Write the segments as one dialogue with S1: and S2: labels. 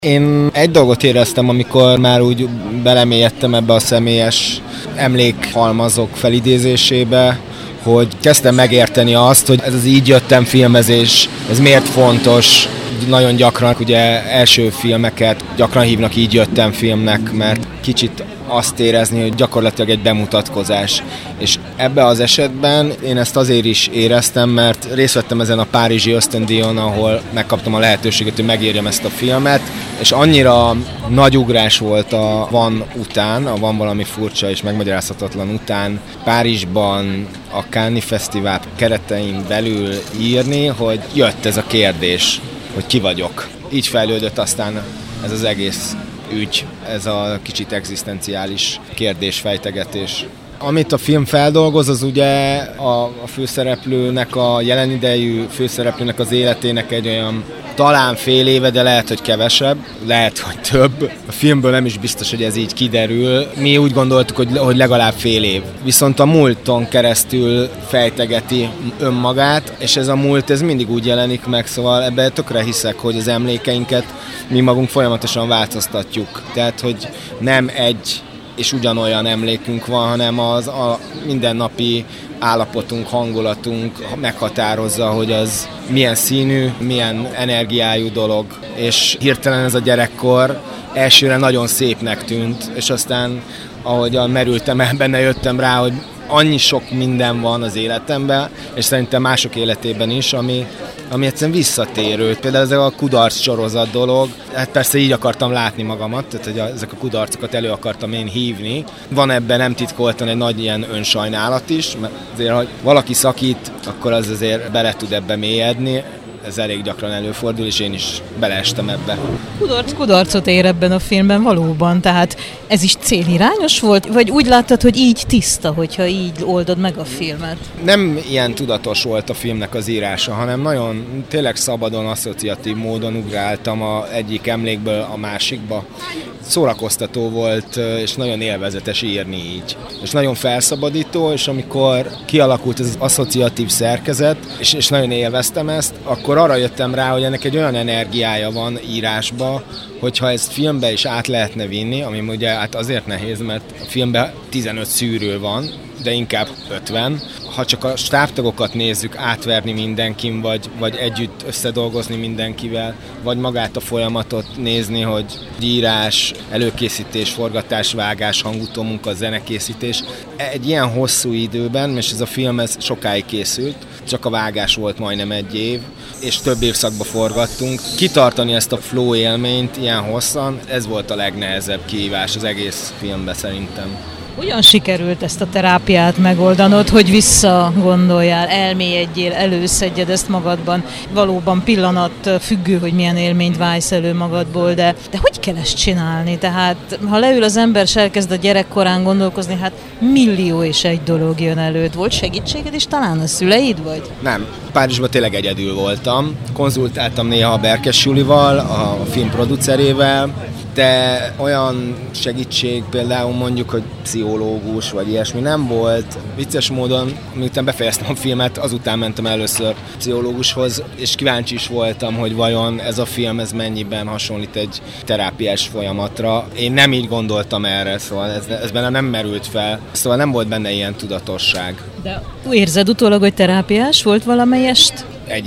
S1: Én egy dolgot éreztem, amikor már úgy belemélyedtem ebbe a személyes emlékhalmazok felidézésébe, hogy kezdtem megérteni azt, hogy ez az Így jöttem filmezés, ez miért fontos. Nagyon gyakran ugye első filmeket gyakran hívnak Így jöttem filmnek, mert kicsit azt érezni, hogy gyakorlatilag egy bemutatkozás. És ebben az esetben én ezt azért is éreztem, mert részt vettem ezen a párizsi ösztöndíjon, ahol megkaptam a lehetőséget, hogy megírjam ezt a filmet, és annyira nagy ugrás volt a Van után, a Van valami furcsa és megmagyarázhatatlan után Párizsban a Cannes Fesztivál keretein belül írni, hogy jött ez a kérdés, hogy ki vagyok. Így fejlődött aztán ez az egész ügy, ez a kicsit egzisztenciális kérdésfejtegetés. Amit a film feldolgoz, az ugye a főszereplőnek, a jelen idejű főszereplőnek az életének egy olyan talán fél éve, de lehet, hogy kevesebb, lehet, hogy több. A filmből nem is biztos, hogy ez így kiderül. Mi úgy gondoltuk, hogy legalább fél év. Viszont a múlton keresztül fejtegeti önmagát, és ez a múlt, ez mindig úgy jelenik meg, szóval ebben tökre hiszek, hogy az emlékeinket mi magunk folyamatosan változtatjuk. Tehát, hogy nem egy és ugyanolyan emlékünk van, hanem az a mindennapi állapotunk, hangulatunk meghatározza, hogy az milyen színű, milyen energiájú dolog. És hirtelen ez a gyerekkor elsőre nagyon szépnek tűnt, és aztán ahogyan merültem el benne, jöttem rá, hogy annyi sok minden van az életemben, és szerintem mások életében is, ami egyszerűen visszatérő. Például ez a kudarc sorozat dolog, hát persze így akartam látni magamat, tehát hogy ezek a kudarcokat elő akartam én hívni. Van ebben nem titkoltan egy nagy ilyen önsajnálat is, mert azért, ha valaki szakít, akkor az azért bele tud ebbe mélyedni. Ez elég gyakran előfordul, és én is beleestem ebbe.
S2: Kudarcot ér ebben a filmben valóban, tehát ez is célirányos volt? Vagy úgy láttad, hogy így tiszta, hogyha így oldod meg a filmet?
S1: Nem ilyen tudatos volt a filmnek az írása, hanem nagyon tényleg szabadon, asszociatív módon ugráltam egyik emlékből a másikba. Szórakoztató volt, és nagyon élvezetes írni így. És nagyon felszabadító, és amikor kialakult ez az asszociatív szerkezet, és nagyon élveztem ezt, akkor arra jöttem rá, hogy ennek egy olyan energiája van írásba, hogyha ezt filmbe is át lehetne vinni, ami ugye hát azért nehéz, mert a filmben 15 szűrő van, de inkább 50. Ha csak a stábtagokat nézzük, átverni mindenkin, vagy együtt összedolgozni mindenkivel, vagy magát a folyamatot nézni, hogy írás, előkészítés, forgatás, vágás, hangutómunka, zenekészítés. Egy ilyen hosszú időben, és ez a film ez sokáig készült, csak a vágás volt majdnem egy év, és több évszakba forgattunk. Kitartani ezt a flow élményt ilyen hosszan, ez volt a legnehezebb kihívás az egész filmben szerintem.
S2: Hogyan sikerült ezt a terápiát megoldanod, hogy visszagondoljál, elmélyedjél, előszedjed ezt magadban? Valóban pillanat függő, hogy milyen élményt válsz elő magadból, de hogy kell ezt csinálni? Tehát ha leül az ember, és elkezd a gyerekkorán gondolkozni, hát millió és egy dolog jön előtt. Volt segítséged is talán a szüleid, vagy?
S1: Nem, Párizsban tényleg egyedül voltam. Konzultáltam néha a Berkes Julival, a film producerével, de olyan segítség például mondjuk, hogy pszichológus vagy ilyesmi nem volt. Vicces módon, miután befejeztem a filmet, azután mentem először pszichológushoz, és kíváncsi is voltam, hogy vajon ez a film ez mennyiben hasonlít egy terápiás folyamatra. Én nem így gondoltam erre, szóval ez bennem nem merült fel, szóval nem volt benne ilyen tudatosság.
S2: De érzed utólag, hogy terápiás volt valamelyest?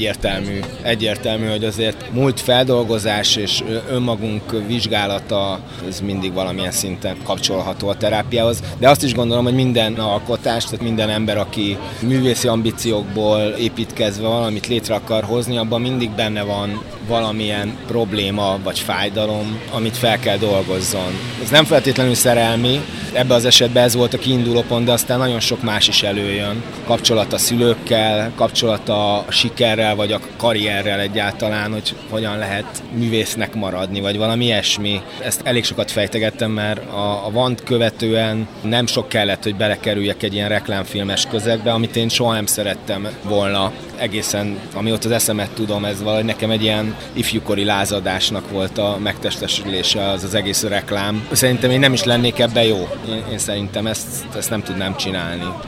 S1: Egyértelmű, hogy azért múlt feldolgozás és önmagunk vizsgálata, ez mindig valamilyen szinten kapcsolható a terápiához. De azt is gondolom, hogy minden alkotás, tehát minden ember, aki művészi ambíciókból építkezve valamit létre akar hozni, abban mindig benne van valamilyen probléma vagy fájdalom, amit fel kell dolgozzon. Ez nem feltétlenül szerelmi, ebben az esetben ez volt a kiinduló pont, de aztán nagyon sok más is előjön. Kapcsolat a szülőkkel, kapcsolat a sikerrel, vagy a karrierrel egyáltalán, hogy hogyan lehet művésznek maradni, vagy valami ilyesmi. Ezt elég sokat fejtegettem, mert a Vant követően nem sok kellett, hogy belekerüljek egy ilyen reklámfilmes közegbe, amit én soha nem szerettem volna. Egészen, amióta az eszemet tudom, ez valahogy nekem egy ilyen ifjúkori lázadásnak volt a megtestesülése az egész reklám. Szerintem én nem is lennék ebben jó. Én szerintem ezt nem tudnám csinálni.